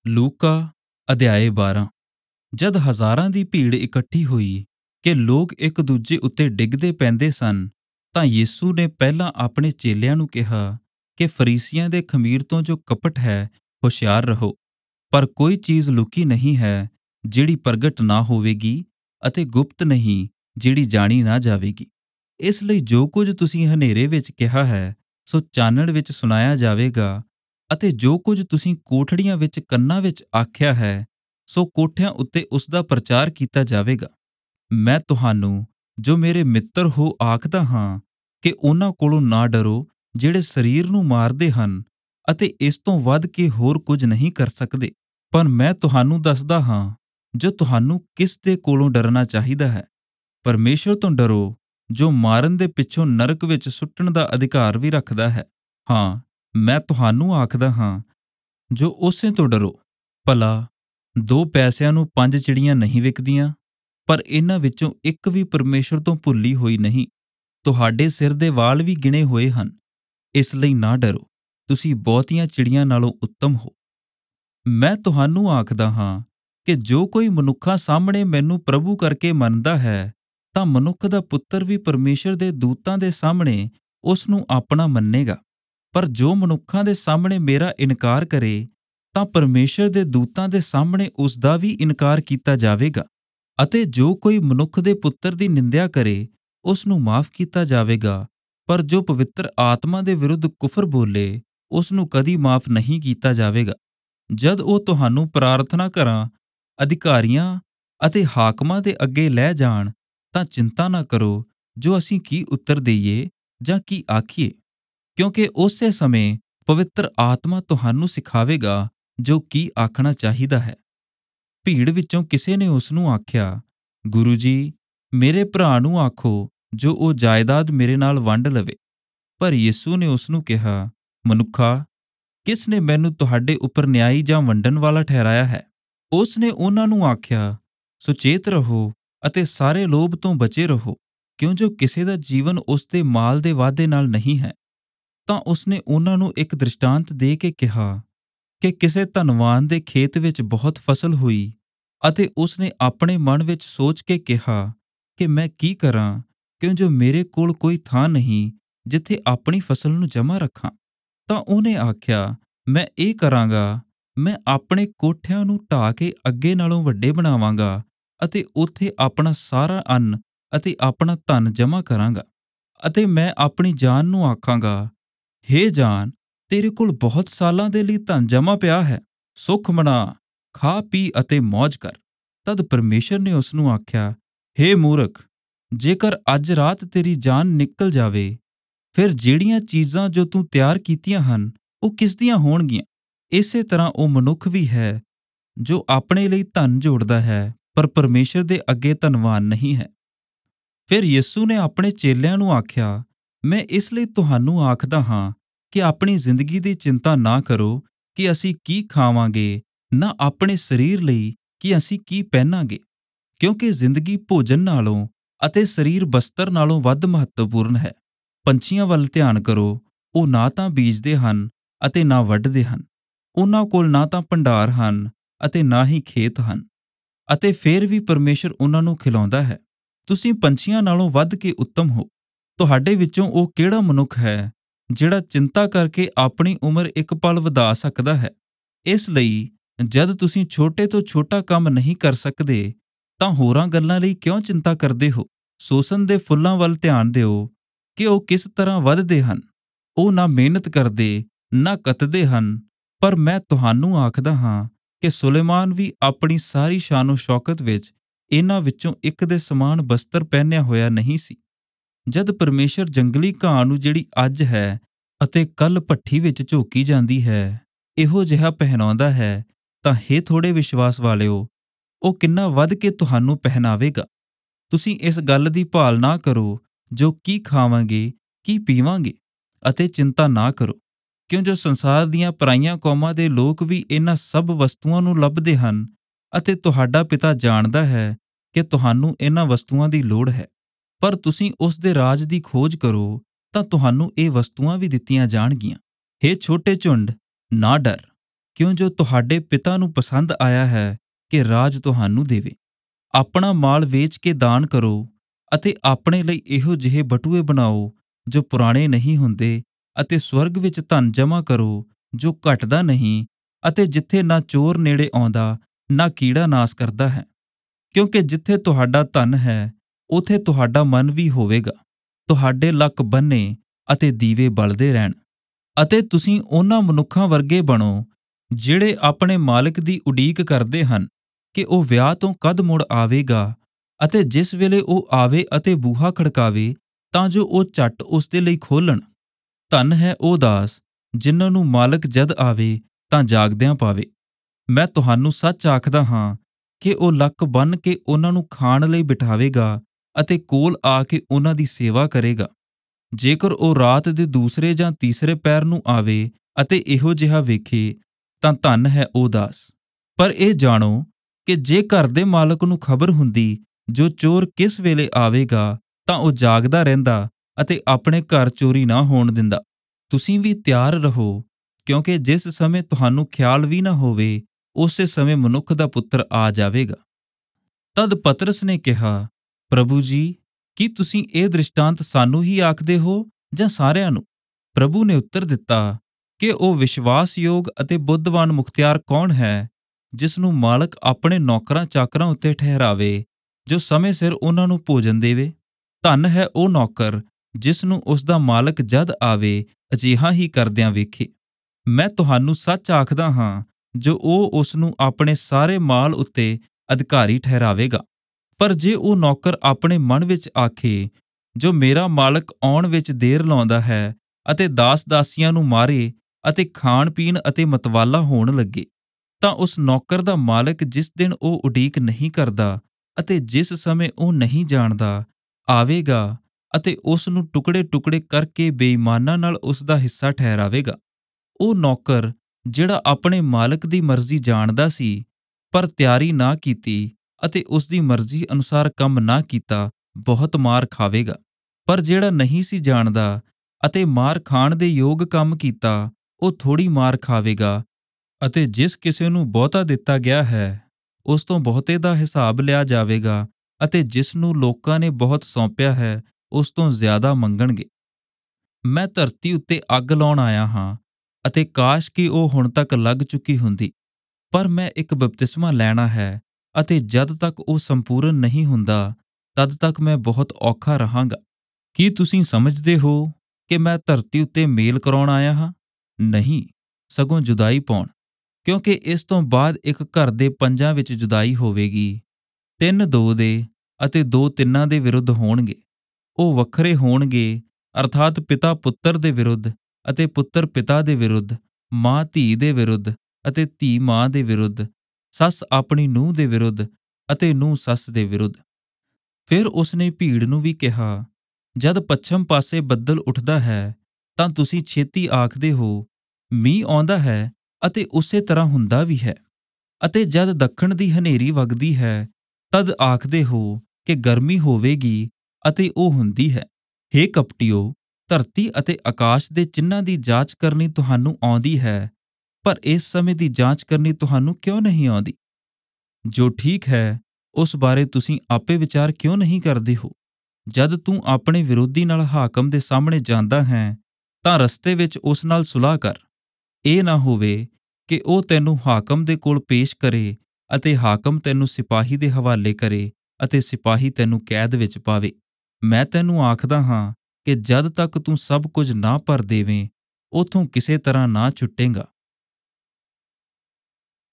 ਲੂਕਾ ਅਧਿਆਇ 12। ਜਦ ਹਜ਼ਾਰਾਂ ਦੀ ਭੀੜ ਇਕੱਠੀ ਹੋਈ ਕਿ ਲੋਕ ਇੱਕ ਦੂਜੇ ਉੱਤੇ ਡਿੱਗਦੇ ਪੈਂਦੇ ਸਨ, ਤਾਂ ਯੀਸ਼ੂ ਨੇ ਪਹਿਲਾਂ ਆਪਣੇ ਚੇਲਿਆਂ ਨੂੰ ਕਿਹਾ ਕਿ ਫਰੀਸੀਆਂ ਦੇ ਖਮੀਰ ਤੋਂ ਜੋ ਕਪਟ ਹੈ, ਹੁਸ਼ਿਆਰ ਰਹੋ। ਪਰ ਕੋਈ ਚੀਜ਼ ਲੁਕੀ ਨਹੀਂ ਹੈ ਜਿਹੜੀ ਪ੍ਰਗਟ ਨਾ ਹੋਵੇਗੀ, ਅਤੇ ਗੁਪਤ ਨਹੀਂ ਜਿਹੜੀ ਜਾਣੀ ਨਾ ਜਾਵੇਗੀ। ਇਸ ਲਈ ਜੋ ਕੁਝ ਤੁਸੀਂ ਹਨੇਰੇ ਵਿੱਚ ਕਿਹਾ ਹੈ, ਸੋ ਚਾਨਣ ਵਿੱਚ ਸੁਣਾਇਆ ਜਾਵੇਗਾ, ਅਤੇ ਜੋ ਕੁਝ ਤੁਸੀਂ ਕੋਠੜੀਆਂ ਵਿੱਚ ਕੰਨਾਂ ਵਿੱਚ ਆਖਿਆ ਹੈ, ਸੋ ਕੋਠਿਆਂ ਉੱਤੇ ਉਸ ਦਾ ਪ੍ਰਚਾਰ ਕੀਤਾ ਜਾਵੇਗਾ। ਮੈਂ ਤੁਹਾਨੂੰ ਜੋ ਮੇਰੇ ਮਿੱਤਰ ਹੋ ਆਖਦਾ ਹਾਂ ਕਿ ਉਹਨਾਂ ਕੋਲੋਂ ਨਾ ਡਰੋ ਜਿਹੜੇ ਸਰੀਰ ਨੂੰ ਮਾਰਦੇ ਹਨ ਅਤੇ ਇਸ ਤੋਂ ਵੱਧ ਕੇ ਹੋਰ ਕੁਝ ਨਹੀਂ ਕਰ ਸਕਦੇ। ਪਰ ਮੈਂ ਤੁਹਾਨੂੰ ਦੱਸਦਾ ਹਾਂ ਜੋ ਤੁਹਾਨੂੰ ਕਿਸ ਦੇ ਕੋਲੋਂ ਡਰਨਾ ਚਾਹੀਦਾ ਹੈ। ਪਰਮੇਸ਼ਰ ਤੋਂ ਡਰੋ ਜੋ ਮਾਰਨ ਦੇ ਪਿੱਛੋਂ ਨਰਕ ਵਿੱਚ ਸੁੱਟਣ ਦਾ ਅਧਿਕਾਰ ਵੀ ਰੱਖਦਾ ਹੈ। ਹਾਂ, ਮੈਂ ਤੁਹਾਨੂੰ ਆਖਦਾ ਹਾਂ ਜੋ ਉਸੇ ਤੋਂ ਡਰੋ। ਭਲਾ 2 ਪੈਸਿਆਂ ਨੂੰ 5 ਚਿੜੀਆਂ ਨਹੀਂ ਵਿਕਦੀਆਂ? ਪਰ ਇਹਨਾਂ ਵਿੱਚੋਂ ਇੱਕ ਵੀ ਪਰਮੇਸ਼ਰ ਤੋਂ ਭੁੱਲੀ ਹੋਈ ਨਹੀਂ। ਤੁਹਾਡੇ ਸਿਰ ਦੇ ਵਾਲ ਵੀ ਗਿਣੇ ਹੋਏ ਹਨ। ਇਸ ਲਈ ਨਾ ਡਰੋ, ਤੁਸੀਂ ਬਹੁਤੀਆਂ ਚਿੜੀਆਂ ਨਾਲੋਂ ਉੱਤਮ ਹੋ। ਮੈਂ ਤੁਹਾਨੂੰ ਆਖਦਾ ਹਾਂ ਕਿ ਜੋ ਕੋਈ ਮਨੁੱਖਾਂ ਸਾਹਮਣੇ ਮੈਨੂੰ ਪ੍ਰਭੂ ਕਰਕੇ ਮੰਨਦਾ ਹੈ, ਤਾਂ ਮਨੁੱਖ ਦਾ ਪੁੱਤਰ ਵੀ ਪਰਮੇਸ਼ਰ ਦੇ ਦੂਤਾਂ ਦੇ ਸਾਹਮਣੇ ਉਸ ਨੂੰ ਆਪਣਾ ਮੰਨੇਗਾ। ਪਰ ਜੋ ਮਨੁੱਖਾਂ ਦੇ ਸਾਹਮਣੇ ਮੇਰਾ ਇਨਕਾਰ ਕਰੇ, ਤਾਂ ਪਰਮੇਸ਼ਰ ਦੇ ਦੂਤਾਂ ਦੇ ਸਾਹਮਣੇ ਉਸ ਦਾ ਵੀ ਇਨਕਾਰ ਕੀਤਾ ਜਾਵੇਗਾ। ਅਤੇ ਜੋ ਕੋਈ ਮਨੁੱਖ ਦੇ ਪੁੱਤਰ ਦੀ ਨਿੰਦਿਆ ਕਰੇ, ਉਸ ਨੂੰ ਮਾਫ਼ ਕੀਤਾ ਜਾਵੇਗਾ, ਪਰ ਜੋ ਪਵਿੱਤਰ ਆਤਮਾ ਦੇ ਵਿਰੁੱਧ ਕੁਫਰ ਬੋਲੇ, ਉਸ ਨੂੰ ਕਦੀ ਮਾਫ਼ ਨਹੀਂ ਕੀਤਾ ਜਾਵੇਗਾ। ਜਦ ਉਹ ਤੁਹਾਨੂੰ ਪ੍ਰਾਰਥਨਾ ਘਰਾਂ, ਅਧਿਕਾਰੀਆਂ ਅਤੇ ਹਾਕਮਾਂ ਦੇ ਅੱਗੇ ਲੈ ਜਾਣ, ਤਾਂ ਚਿੰਤਾ ਨਾ ਕਰੋ ਜੋ ਅਸੀਂ ਕੀ ਉੱਤਰ ਦੇਈਏ ਜਾਂ ਕੀ ਆਖੀਏ, ਕਿਉਂਕਿ ਉਸੇ ਸਮੇਂ ਪਵਿੱਤਰ ਆਤਮਾ ਤੁਹਾਨੂੰ ਸਿਖਾਵੇਗਾ ਜੋ ਕੀ ਆਖਣਾ ਚਾਹੀਦਾ ਹੈ। ਭੀੜ ਵਿੱਚੋਂ ਕਿਸੇ ਨੇ ਉਸ ਨੂੰ ਆਖਿਆ, ਗੁਰੂ ਜੀ, ਮੇਰੇ ਭਰਾ ਨੂੰ ਆਖੋ ਜੋ ਉਹ ਜਾਇਦਾਦ ਮੇਰੇ ਨਾਲ ਵੰਡ ਲਵੇ। ਪਰ ਯਿਸੂ ਨੇ ਉਸ ਨੂੰ ਕਿਹਾ, ਮਨੁੱਖਾ, ਕਿਸ ਨੇ ਮੈਨੂੰ ਤੁਹਾਡੇ ਉੱਪਰ ਨਿਆਈ ਜਾਂ ਵੰਡਣ ਵਾਲਾ ਠਹਿਰਾਇਆ ਹੈ? ਉਸ ਨੇ ਉਹਨਾਂ ਨੂੰ ਆਖਿਆ, ਸੁਚੇਤ ਰਹੋ ਅਤੇ ਸਾਰੇ ਲੋਭ ਤੋਂ ਬਚੇ ਰਹੋ, ਕਿਉਂ ਜੋ ਕਿਸੇ ਦਾ ਜੀਵਨ ਉਸ ਦੇ ਮਾਲ ਦੇ ਵਾਧੇ ਨਾਲ ਨਹੀਂ ਹੈ। ਤਾਂ ਉਸ ਨੇ ਉਹਨਾਂ ਨੂੰ ਇੱਕ ਦ੍ਰਿਸ਼ਟਾਂਤ ਦੇ ਕੇ ਕਿਹਾ ਕਿ ਕਿਸੇ ਧਨਵਾਨ ਦੇ ਖੇਤ ਵਿੱਚ ਬਹੁਤ ਫਸਲ ਹੋਈ, ਅਤੇ ਉਸ ਨੇ ਆਪਣੇ ਮਨ ਵਿੱਚ ਸੋਚ ਕੇ ਕਿਹਾ ਕਿ ਮੈਂ ਕੀ ਕਰਾਂ, ਕਿਉਂ ਜੋ ਮੇਰੇ ਕੋਲ ਕੋਈ ਥਾਂ ਨਹੀਂ ਜਿੱਥੇ ਆਪਣੀ ਫਸਲ ਨੂੰ ਜਮ੍ਹਾਂ ਰੱਖਾਂ। ਤਾਂ ਉਹਨੇ ਆਖਿਆ, ਮੈਂ ਇਹ ਕਰਾਂਗਾ, ਮੈਂ ਆਪਣੇ ਕੋਠਿਆਂ ਨੂੰ ਢਾਹ ਕੇ ਅੱਗੇ ਨਾਲੋਂ ਵੱਡੇ ਬਣਾਵਾਂਗਾ, ਅਤੇ ਉੱਥੇ ਆਪਣਾ ਸਾਰਾ ਅੰਨ ਅਤੇ ਆਪਣਾ ਧਨ ਜਮ੍ਹਾਂ ਕਰਾਂਗਾ। ਅਤੇ ਮੈਂ ਆਪਣੀ ਜਾਨ ਨੂੰ ਆਖਾਂਗਾ, ਹੇ ਜਾਨ, ਤੇਰੇ ਕੋਲ ਬਹੁਤ ਸਾਲਾਂ ਦੇ ਲਈ ਧਨ ਜਮ੍ਹਾਂ ਪਿਆ ਹੈ, ਸੁੱਖ ਮਨਾ, ਖਾ ਪੀ ਅਤੇ ਮੌਜ ਕਰ। ਤਦ ਪਰਮੇਸ਼ਰ ਨੇ ਉਸ ਨੂੰ ਆਖਿਆ, ਹੇ ਮੂਰਖ, ਜੇਕਰ ਅੱਜ ਰਾਤ ਤੇਰੀ ਜਾਨ ਨਿਕਲ ਜਾਵੇ, ਫਿਰ ਜਿਹੜੀਆਂ ਚੀਜ਼ਾਂ ਜੋ ਤੂੰ ਤਿਆਰ ਕੀਤੀਆਂ ਹਨ, ਉਹ ਕਿਸ ਦੀਆਂ ਹੋਣਗੀਆਂ? ਇਸੇ ਤਰ੍ਹਾਂ ਉਹ ਮਨੁੱਖ ਵੀ ਹੈ ਜੋ ਆਪਣੇ ਲਈ ਧਨ ਜੋੜਦਾ ਹੈ, ਪਰ ਪਰਮੇਸ਼ਰ ਦੇ ਅੱਗੇ ਧਨਵਾਨ ਨਹੀਂ ਹੈ। ਫਿਰ ਯਿਸੂ ਨੇ ਆਪਣੇ ਚੇਲਿਆਂ ਨੂੰ ਆਖਿਆ, ਮੈਂ ਇਸ ਲਈ ਤੁਹਾਨੂੰ ਆਖਦਾ ਹਾਂ ਕਿ ਆਪਣੀ ਜ਼ਿੰਦਗੀ ਦੀ ਚਿੰਤਾ ਨਾ ਕਰੋ ਕਿ ਅਸੀਂ ਕੀ ਖਾਵਾਂਗੇ, ਨਾ ਆਪਣੇ ਸਰੀਰ ਲਈ ਕਿ ਅਸੀਂ ਕੀ ਪਹਿਨਾਂਗੇ। ਕਿਉਂਕਿ ਜ਼ਿੰਦਗੀ ਭੋਜਨ ਨਾਲੋਂ ਅਤੇ ਸਰੀਰ ਬਸਤਰ ਨਾਲੋਂ ਵੱਧ ਮਹੱਤਵਪੂਰਨ ਹੈ। ਪੰਛੀਆਂ ਵੱਲ ਧਿਆਨ ਕਰੋ, ਉਹ ਨਾ ਤਾਂ ਬੀਜਦੇ ਹਨ ਅਤੇ ਨਾ ਵੱਢਦੇ ਹਨ, ਉਹਨਾਂ ਕੋਲ ਨਾ ਤਾਂ ਭੰਡਾਰ ਹਨ ਅਤੇ ਨਾ ਹੀ ਖੇਤ ਹਨ, ਅਤੇ ਫਿਰ ਵੀ ਪਰਮੇਸ਼ਰ ਉਹਨਾਂ ਨੂੰ ਖਿਲਾਉਂਦਾ ਹੈ। ਤੁਸੀਂ ਪੰਛੀਆਂ ਨਾਲੋਂ ਵੱਧ ਕੇ ਉੱਤਮ ਹੋ। ਤੁਹਾਡੇ ਵਿੱਚੋਂ ਉਹ ਕਿਹੜਾ ਮਨੁੱਖ ਹੈ ਜਿਹੜਾ ਚਿੰਤਾ ਕਰਕੇ ਆਪਣੀ ਉਮਰ ਇੱਕ ਪਲ ਵਧਾ ਸਕਦਾ ਹੈ? ਇਸ ਲਈ ਜਦ ਤੁਸੀਂ ਛੋਟੇ ਤੋਂ ਛੋਟਾ ਕੰਮ ਨਹੀਂ ਕਰ ਸਕਦੇ, ਤਾਂ ਹੋਰਾਂ ਗੱਲਾਂ ਲਈ ਕਿਉਂ ਚਿੰਤਾ ਕਰਦੇ ਹੋ? ਸੋਸਨ ਦੇ ਫੁੱਲਾਂ ਵੱਲ ਧਿਆਨ ਦਿਓ ਕਿ ਉਹ ਕਿਸ ਤਰ੍ਹਾਂ ਵਧਦੇ ਹਨ। ਉਹ ਨਾ ਮਿਹਨਤ ਕਰਦੇ, ਨਾ ਕੱਤਦੇ ਹਨ। ਪਰ ਮੈਂ ਤੁਹਾਨੂੰ ਆਖਦਾ ਹਾਂ ਕਿ ਸੁਲੇਮਾਨ ਵੀ ਆਪਣੀ ਸਾਰੀ ਸ਼ਾਨੋ ਸ਼ੌਕਤ ਵਿੱਚ ਇਹਨਾਂ ਵਿੱਚੋਂ ਇੱਕ ਦੇ ਸਮਾਨ ਬਸਤਰ ਪਹਿਨਿਆ ਹੋਇਆ ਨਹੀਂ ਸੀ। ਜਦ ਪਰਮੇਸ਼ਰ ਜੰਗਲੀ ਘਾਹ ਨੂੰ ਜਿਹੜੀ ਅੱਜ ਹੈ ਅਤੇ ਕੱਲ ਭੱਠੀ ਵਿੱਚ ਝੋਕੀ ਜਾਂਦੀ ਹੈ, ਇਹੋ ਜਿਹਾ ਪਹਿਨਾਉਂਦਾ ਹੈ, ਤਾਂ ਹੇ ਥੋੜੇ ਵਿਸ਼ਵਾਸ ਵਾਲਿਓ, ਉਹ ਕਿੰਨਾ ਵੱਧ ਕੇ ਤੁਹਾਨੂੰ ਪਹਿਨਾਵੇਗਾ। ਤੁਸੀਂ ਇਸ ਗੱਲ ਦੀ ਭਾਲ ਨਾ ਕਰੋ ਜੋ ਕੀ ਖਾਵਾਂਗੇ, ਕੀ ਪੀਵਾਂਗੇ, ਅਤੇ ਚਿੰਤਾ ਨਾ ਕਰੋ, ਕਿਉਂ ਜੋ ਸੰਸਾਰ ਦੀਆਂ ਪਰਾਈਆਂ ਕੌਮਾਂ ਦੇ ਲੋਕ ਵੀ ਇਹਨਾਂ ਸਭ ਵਸਤੂਆਂ ਨੂੰ ਲੱਭਦੇ ਹਨ, ਅਤੇ ਤੁਹਾਡਾ ਪਿਤਾ ਜਾਣਦਾ ਹੈ ਕਿ ਤੁਹਾਨੂੰ ਇਹਨਾਂ ਵਸਤੂਆਂ ਦੀ ਲੋੜ ਹੈ। ਪਰ ਤੁਸੀਂ ਉਸ ਦੇ ਰਾਜ ਦੀ ਖੋਜ ਕਰੋ, ਤਾਂ ਤੁਹਾਨੂੰ ਇਹ ਵਸਤੂਆਂ ਵੀ ਦਿੱਤੀਆਂ ਜਾਣਗੀਆਂ। ਹੇ ਛੋਟੇ ਝੁੰਡ, ਨਾ ਡਰ, ਕਿਉਂ ਜੋ ਤੁਹਾਡੇ ਪਿਤਾ ਨੂੰ ਪਸੰਦ ਆਇਆ ਹੈ ਕਿ ਰਾਜ ਤੁਹਾਨੂੰ ਦੇਵੇ। ਆਪਣਾ ਮਾਲ ਵੇਚ ਕੇ ਦਾਨ ਕਰੋ ਅਤੇ ਆਪਣੇ ਲਈ ਇਹੋ ਜਿਹੇ ਬਟੂਏ ਬਣਾਓ ਜੋ ਪੁਰਾਣੇ ਨਹੀਂ ਹੁੰਦੇ, ਅਤੇ ਸਵਰਗ ਵਿੱਚ ਧਨ ਜਮ੍ਹਾਂ ਕਰੋ ਜੋ ਘਟਦਾ ਨਹੀਂ, ਅਤੇ ਜਿੱਥੇ ਨਾ ਚੋਰ ਨੇੜੇ ਆਉਂਦਾ ਨਾ ਕੀੜਾ ਨਾਸ ਕਰਦਾ ਹੈ। ਕਿਉਂਕਿ ਜਿੱਥੇ ਤੁਹਾਡਾ ਧਨ ਹੈ, ਉਥੇ ਤੁਹਾਡਾ ਮਨ ਵੀ ਹੋਵੇਗਾ। ਤੁਹਾਡੇ ਲੱਕ ਬੰਨੇ ਅਤੇ ਦੀਵੇ ਬਲਦੇ ਰਹਿਣ। ਅਤੇ ਤੁਸੀਂ ਉਹਨਾਂ ਮਨੁੱਖਾਂ ਵਰਗੇ ਬਣੋ ਜਿਹੜੇ ਆਪਣੇ ਮਾਲਕ ਦੀ ਉਡੀਕ ਕਰਦੇ ਹਨ ਕਿ ਉਹ ਵਿਆਹ ਤੋਂ ਕਦ ਮੁੜ ਆਵੇਗਾ, ਅਤੇ ਜਿਸ ਵੇਲੇ ਉਹ ਆਵੇ ਅਤੇ ਬੂਹਾ ਖੜਕਾਵੇ, ਤਾਂ ਜੋ ਉਹ ਝੱਟ ਉਸ ਦੇ ਲਈ ਖੋਲ੍ਹਣ। ਧਨ ਹੈ ਉਹ ਦਾਸ ਜਿਨ੍ਹਾਂ ਨੂੰ ਮਾਲਕ ਜਦ ਆਵੇ ਤਾਂ ਜਾਗਦਿਆਂ ਪਾਵੇ। ਮੈਂ ਤੁਹਾਨੂੰ ਸੱਚ ਆਖਦਾ ਹਾਂ ਕਿ ਉਹ ਲੱਕ ਬੰਨ੍ਹ ਕੇ ਉਹਨਾਂ ਨੂੰ ਖਾਣ ਲਈ ਬਿਠਾਵੇਗਾ ਅਤੇ ਕੋਲ ਆ ਕੇ ਉਹਨਾਂ ਦੀ ਸੇਵਾ ਕਰੇਗਾ। ਜੇਕਰ ਉਹ ਰਾਤ ਦੇ ਦੂਸਰੇ ਜਾਂ ਤੀਸਰੇ ਪਹਿਰ ਨੂੰ ਆਵੇ ਅਤੇ ਇਹੋ ਜਿਹਾ ਵੇਖੇ, ਤਾਂ ਧਨ ਹੈ ਉਹ ਦਾਸ। ਪਰ ਇਹ ਜਾਣੋ ਕਿ ਜੇ ਘਰ ਦੇ ਮਾਲਕ ਨੂੰ ਖਬਰ ਹੁੰਦੀ ਜੋ ਚੋਰ ਕਿਸ ਵੇਲੇ ਆਵੇਗਾ, ਤਾਂ ਉਹ ਜਾਗਦਾ ਰਹਿੰਦਾ ਅਤੇ ਆਪਣੇ ਘਰ ਚੋਰੀ ਨਾ ਹੋਣ ਦਿੰਦਾ। ਤੁਸੀਂ ਵੀ ਤਿਆਰ ਰਹੋ, ਕਿਉਂਕਿ ਜਿਸ ਸਮੇਂ ਤੁਹਾਨੂੰ ਖਿਆਲ ਵੀ ਨਾ ਹੋਵੇ, ਉਸੇ ਸਮੇਂ ਮਨੁੱਖ ਦਾ ਪੁੱਤਰ ਆ ਜਾਵੇਗਾ। ਤਦ ਪਤਰਸ ਨੇ ਕਿਹਾ, ਪ੍ਰਭੂ ਜੀ, ਕੀ ਤੁਸੀਂ ਇਹ ਦ੍ਰਿਸ਼ਟਾਂਤ ਸਾਨੂੰ ਹੀ ਆਖਦੇ ਹੋ ਜਾਂ ਸਾਰਿਆਂ ਨੂੰ? ਪ੍ਰਭੂ ਨੇ ਉੱਤਰ ਦਿੱਤਾ ਕਿ ਉਹ ਵਿਸ਼ਵਾਸਯੋਗ ਅਤੇ ਬੁੱਧਵਾਨ ਮੁਖਤਿਆਰ ਕੌਣ ਹੈ, ਜਿਸ ਨੂੰ ਮਾਲਕ ਆਪਣੇ ਨੌਕਰਾਂ ਚਾਕਰਾਂ ਉੱਤੇ ਠਹਿਰਾਵੇ, ਜੋ ਸਮੇਂ ਸਿਰ ਉਹਨਾਂ ਨੂੰ ਭੋਜਨ ਦੇਵੇ। ਧਨ ਹੈ ਉਹ ਨੌਕਰ ਜਿਸ ਨੂੰ ਉਸ ਦਾ ਮਾਲਕ ਜਦ ਆਵੇ ਅਜਿਹਾ ਹੀ ਕਰਦਿਆਂ ਵੇਖੇ। ਮੈਂ ਤੁਹਾਨੂੰ ਸੱਚ ਆਖਦਾ ਹਾਂ, ਜੋ ਉਹ ਉਸ ਨੂੰ ਆਪਣੇ ਸਾਰੇ ਮਾਲ ਉੱਤੇ ਅਧਿਕਾਰੀ ਠਹਿਰਾਵੇਗਾ। ਪਰ ਜੇ ਉਹ ਨੌਕਰ ਆਪਣੇ ਮਨ ਵਿੱਚ ਆਖੇ, ਜੋ ਮੇਰਾ ਮਾਲਕ ਆਉਣ ਵਿੱਚ ਦੇਰ ਲਾਉਂਦਾ ਹੈ, ਅਤੇ ਦਾਸ ਦਾਸੀਆਂ ਨੂੰ ਮਾਰੇ ਅਤੇ ਖਾਣ ਪੀਣ ਅਤੇ ਮਤਵਾਲਾ ਹੋਣ ਲੱਗੇ, ਤਾਂ ਉਸ ਨੌਕਰ ਦਾ ਮਾਲਕ ਜਿਸ ਦਿਨ ਉਹ ਉਡੀਕ ਨਹੀਂ ਕਰਦਾ ਅਤੇ ਜਿਸ ਸਮੇਂ ਉਹ ਨਹੀਂ ਜਾਣਦਾ ਆਵੇਗਾ ਅਤੇ ਉਸ ਨੂੰ ਟੁਕੜੇ ਟੁਕੜੇ ਕਰਕੇ ਬੇਈਮਾਨਾਂ ਨਾਲ ਉਸ ਦਾ ਹਿੱਸਾ ਠਹਿਰਾਵੇਗਾ। ਉਹ ਨੌਕਰ ਜਿਹੜਾ ਆਪਣੇ ਮਾਲਕ ਦੀ ਮਰਜ਼ੀ ਜਾਣਦਾ ਸੀ, ਪਰ ਤਿਆਰੀ ਨਾ ਕੀਤੀ ਅਤੇ ਉਸ ਦੀ ਮਰਜ਼ੀ ਅਨੁਸਾਰ ਕੰਮ ਨਾ ਕੀਤਾ, ਬਹੁਤ ਮਾਰ ਖਾਵੇਗਾ। ਪਰ ਜਿਹੜਾ ਨਹੀਂ ਸੀ ਜਾਣਦਾ ਅਤੇ ਮਾਰ ਖਾਣ ਦੇ ਯੋਗ ਕੰਮ ਕੀਤਾ, ਉਹ ਥੋੜ੍ਹੀ ਮਾਰ ਖਾਵੇਗਾ। ਅਤੇ ਜਿਸ ਕਿਸੇ ਨੂੰ ਬਹੁਤਾ ਦਿੱਤਾ ਗਿਆ ਹੈ, ਉਸ ਤੋਂ ਬਹੁਤੇ ਦਾ ਹਿਸਾਬ ਲਿਆ ਜਾਵੇਗਾ, ਅਤੇ ਜਿਸ ਨੂੰ ਲੋਕਾਂ ਨੇ ਬਹੁਤ ਸੌਂਪਿਆ ਹੈ, ਉਸ ਤੋਂ ਜ਼ਿਆਦਾ ਮੰਗਣਗੇ। ਮੈਂ ਧਰਤੀ ਉੱਤੇ ਅੱਗ ਲਾਉਣ ਆਇਆ ਹਾਂ, ਅਤੇ ਕਾਸ਼ ਕਿ ਉਹ ਹੁਣ ਤੱਕ ਲੱਗ ਚੁੱਕੀ ਹੁੰਦੀ। ਪਰ ਮੈਂ ਇੱਕ ਬਪਤਿਸਮਾ ਲੈਣਾ ਹੈ, ਅਤੇ ਜਦ ਤੱਕ ਉਹ ਸੰਪੂਰਨ ਨਹੀਂ ਹੁੰਦਾ, ਤਦ ਤੱਕ ਮੈਂ ਬਹੁਤ ਔਖਾ ਰਹਾਂਗਾ। ਕੀ ਤੁਸੀਂ ਸਮਝਦੇ ਹੋ ਕਿ ਮੈਂ ਧਰਤੀ ਉੱਤੇ ਮੇਲ ਕਰਾਉਣ ਆਇਆ ਹਾਂ? ਨਹੀਂ, ਸਗੋਂ ਜੁਦਾਈ ਪਾਉਣ। ਕਿਉਂਕਿ ਇਸ ਤੋਂ ਬਾਅਦ ਇੱਕ ਘਰ ਦੇ ਪੰਜਾਂ ਵਿੱਚ ਜੁਦਾਈ ਹੋਵੇਗੀ। 3 2 ਦੇ ਅਤੇ 2 3 ਦੇ ਵਿਰੁੱਧ ਹੋਣਗੇ। ਉਹ ਵੱਖਰੇ ਹੋਣਗੇ, ਅਰਥਾਤ ਪਿਤਾ ਪੁੱਤਰ ਦੇ ਵਿਰੁੱਧ ਅਤੇ ਪੁੱਤਰ ਪਿਤਾ ਦੇ ਵਿਰੁੱਧ, ਮਾਂ ਧੀ ਦੇ ਵਿਰੁੱਧ ਅਤੇ ਧੀ ਮਾਂ ਦੇ ਵਿਰੁੱਧ, ਸੱਸ ਆਪਣੀ ਨੂੰਹ ਦੇ ਵਿਰੁੱਧ ਅਤੇ ਨੂੰਹ ਸੱਸ ਦੇ ਵਿਰੁੱਧ। ਫਿਰ ਉਸਨੇ ਭੀੜ ਨੂੰ ਵੀ ਕਿਹਾ, ਜਦ ਪੱਛਮ ਪਾਸੇ ਬੱਦਲ ਉੱਠਦਾ ਹੈ, ਤਾਂ ਤੁਸੀਂ ਛੇਤੀ ਆਖਦੇ ਹੋ ਮੀਂਹ ਆਉਂਦਾ ਹੈ, ਅਤੇ ਉਸੇ ਤਰ੍ਹਾਂ ਹੁੰਦਾ ਵੀ ਹੈ। ਅਤੇ ਜਦ ਦੱਖਣ ਦੀ ਹਨੇਰੀ ਵਗਦੀ ਹੈ, ਤਦ ਆਖਦੇ ਹੋ ਕਿ ਗਰਮੀ ਹੋਵੇਗੀ, ਅਤੇ ਉਹ ਹੁੰਦੀ ਹੈ। ਹੇ ਕਪਟੀਓ, ਧਰਤੀ ਅਤੇ ਆਕਾਸ਼ ਦੇ ਚਿੰਨ੍ਹਾਂ ਦੀ ਜਾਂਚ ਕਰਨੀ ਤੁਹਾਨੂੰ ਆਉਂਦੀ ਹੈ, ਪਰ ਇਸ ਸਮੇਂ ਦੀ ਜਾਂਚ ਕਰਨੀ ਤੁਹਾਨੂੰ ਕਿਉਂ ਨਹੀਂ ਆਉਂਦੀ? ਜੋ ਠੀਕ ਹੈ, ਉਸ ਬਾਰੇ ਤੁਸੀਂ ਆਪੇ ਵਿਚਾਰ ਕਿਉਂ ਨਹੀਂ ਕਰਦੇ ਹੋ? ਜਦ ਤੂੰ ਆਪਣੇ ਵਿਰੋਧੀ ਨਾਲ ਹਾਕਮ ਦੇ ਸਾਹਮਣੇ ਜਾਂਦਾ ਹੈ, ਤਾਂ ਰਸਤੇ ਵਿੱਚ ਉਸ ਨਾਲ ਸੁਲਾਹ ਕਰ। ਇਹ ਨਾ ਹੋਵੇ ਕਿ ਉਹ ਤੈਨੂੰ ਹਾਕਮ ਦੇ ਕੋਲ ਪੇਸ਼ ਕਰੇ ਅਤੇ ਹਾਕਮ ਤੈਨੂੰ ਸਿਪਾਹੀ ਦੇ ਹਵਾਲੇ ਕਰੇ ਅਤੇ ਸਿਪਾਹੀ ਤੈਨੂੰ ਕੈਦ ਵਿੱਚ ਪਾਵੇ। ਮੈਂ ਤੈਨੂੰ ਆਖਦਾ ਹਾਂ ਕਿ ਜਦ ਤੱਕ ਤੂੰ ਸਭ ਕੁਝ ਨਾ ਭਰ ਦੇਵੇਂ, ਉਥੋਂ ਕਿਸੇ ਤਰ੍ਹਾਂ ਨਾ ਛੁੱਟੇਂਗਾ।